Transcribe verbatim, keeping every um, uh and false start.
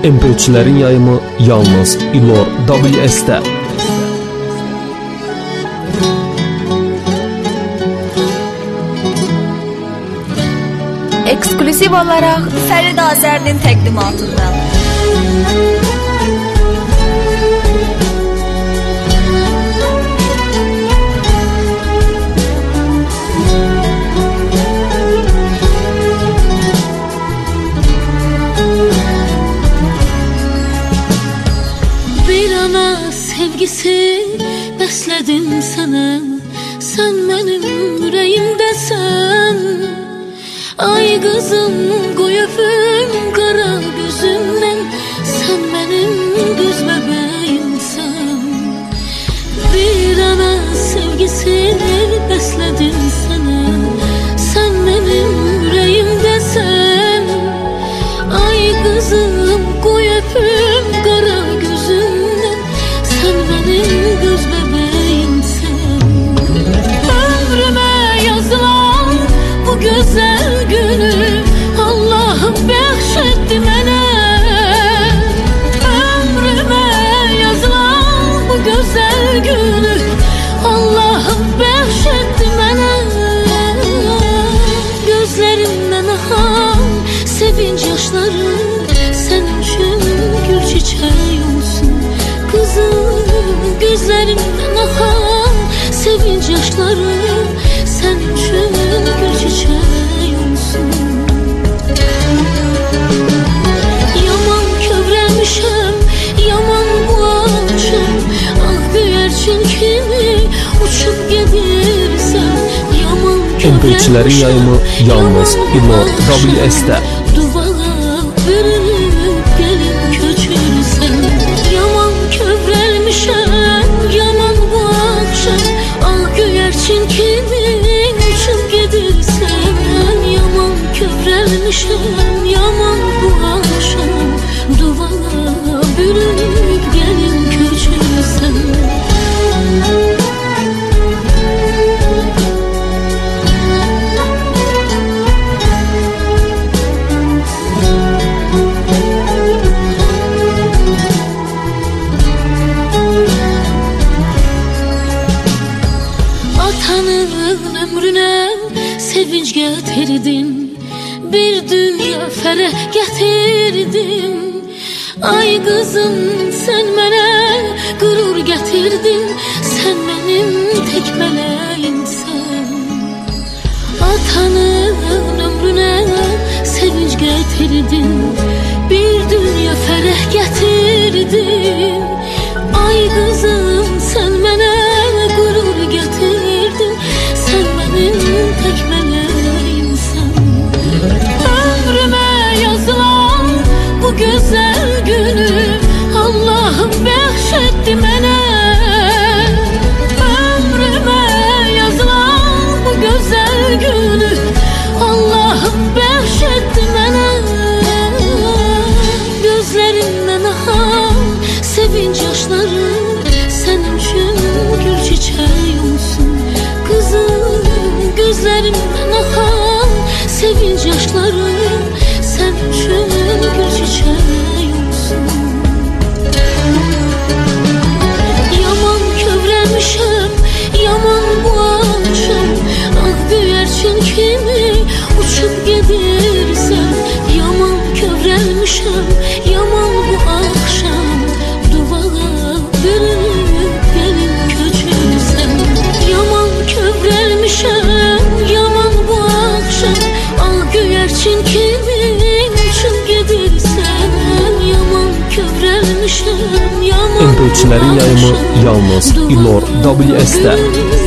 M P üçlerin yayımı yalnız Ilor W S'te. Ekskluziv olarak Ferid Azer'nin təqdimatında. Bir ana sevgisi besledim sana, sen benim yüreğimdesin. Ay kızım koy öpüm kara gözümden, sen benim göz bebeğimsin. Bir ana sevgisi besledim sana, sen benim yüreğimdesin. Ay kızım koy öpüm kara gözümden, sen benim göz bebeğimsin. Ömrüme yazılan bu güzel günü Allah'ım bahşetti bana. Ömrüme yazılan bu güzel günü Allah'ım bahşetti bana. Gözlerimden akan sevinç yaşları senin için gül çiçeği olsun. Kızım gözlerimden akan sevinç yaşları senin için gül çiçeği olsun. Yaman kövrelmişim, yaman bu akşam, ah güvercin kimi uçup gidersen. Yaman M P üçlerin yayımı yalnız Ilor W S'te. Duvara bürünüp gelin köçürsen. Yaman kövrelmişim, yaman bu akşam, ah güvercin kimi uçup gidersen. Yaman kövrelmişim, yaman bu akşam, duvara bürünüp gelin köçürsen. Atanın ömrüne sevinç getirdin, bir dünya ferah getirdin. Ay kızım sen bana gurur getirdin, sen benim tek meleğimsin. Atanın ömrüne sevinç getirdin, bir dünya ferah getirdin. Ay kızım sen bana gurur getirdin, sen benim tek meleğimsin. Ömrüme yazılan bu güzel günü Allah'ım bahşetti bana. Ömrüme yazılan bu güzel günü Allah'ım bahşetti bana. Gözlerimden akan sevinç yaşları senin için gül çiçeği olsun. Kızım gözlerimden akan sevinç yaşları senin için gül çiçeği olsun. Yaman kövrelmişim, yaman bu akşam, ah güvercin kimi uçup gidersen. Yaman kövrelmişim, yaman bu akşam, duvara bürünüp gelin köçürsen. Yaman kövrelmişim, yaman bu akşam, ah güvercin kimi uçup gidersen. Yaman kövrelmişim, yaman M P üçlerin yayımı yalnız Ilor W S'te.